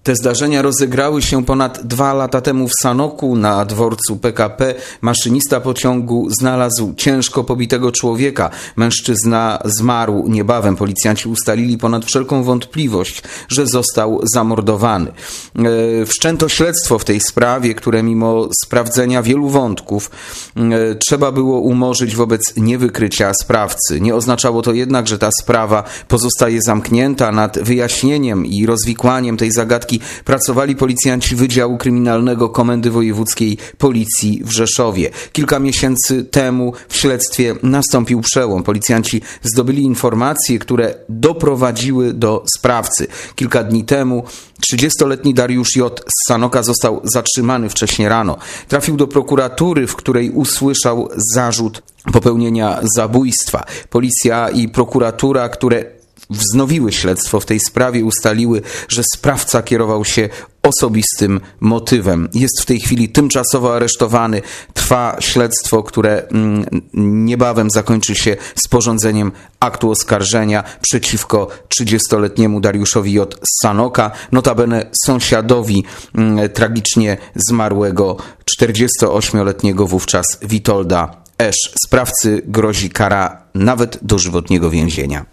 Te zdarzenia rozegrały się ponad 2 lata temu w Sanoku na dworcu PKP. Maszynista pociągu znalazł ciężko pobitego człowieka. Mężczyzna zmarł niebawem. Policjanci ustalili ponad wszelką wątpliwość, że został zamordowany. Wszczęto śledztwo w tej sprawie, które mimo sprawdzenia wielu wątków trzeba było umorzyć wobec niewykrycia sprawcy. Nie oznaczało to jednak, że ta sprawa pozostaje zamknięta. Nad wyjaśnieniem i rozwikłaniem tej zagadki pracowali policjanci Wydziału Kryminalnego Komendy Wojewódzkiej Policji w Rzeszowie. Kilka miesięcy temu w śledztwie nastąpił przełom. Policjanci zdobyli informacje, które doprowadziły do sprawcy. Kilka dni temu 30-letni Dariusz J. z Sanoka został zatrzymany wcześnie rano. Trafił do prokuratury, w której usłyszał zarzut popełnienia zabójstwa. Policja i prokuratura, które wznowiły śledztwo w tej sprawie, ustaliły, że sprawca kierował się osobistym motywem. Jest w tej chwili tymczasowo aresztowany. Trwa śledztwo, które niebawem zakończy się sporządzeniem aktu oskarżenia przeciwko 30-letniemu Dariuszowi J. z Sanoka, notabene sąsiadowi tragicznie zmarłego 48-letniego wówczas Witolda Esz. Sprawcy grozi kara nawet dożywotniego więzienia.